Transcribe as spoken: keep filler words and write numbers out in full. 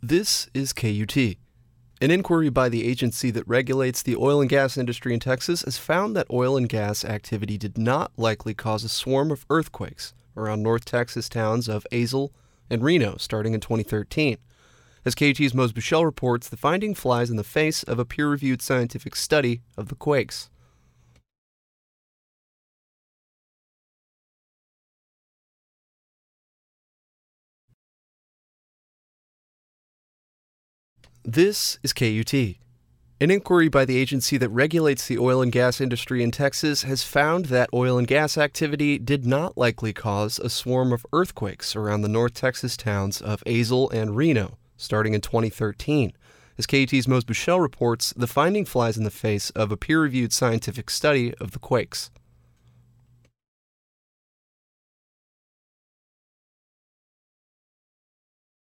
This is K U T. An inquiry by the agency that regulates the oil and gas industry in Texas has found that oil and gas activity did not likely cause a swarm of earthquakes around North Texas towns of Azle and Reno starting in twenty thirteen. As K U T's Mose Buchel reports, the finding flies in the face of a peer-reviewed scientific study of the quakes. This is K U T. An inquiry by the agency that regulates the oil and gas industry in Texas has found that oil and gas activity did not likely cause a swarm of earthquakes around the North Texas towns of Azle and Reno starting in twenty thirteen. As K U T's Mose Buchel reports, the finding flies in the face of a peer-reviewed scientific study of the quakes.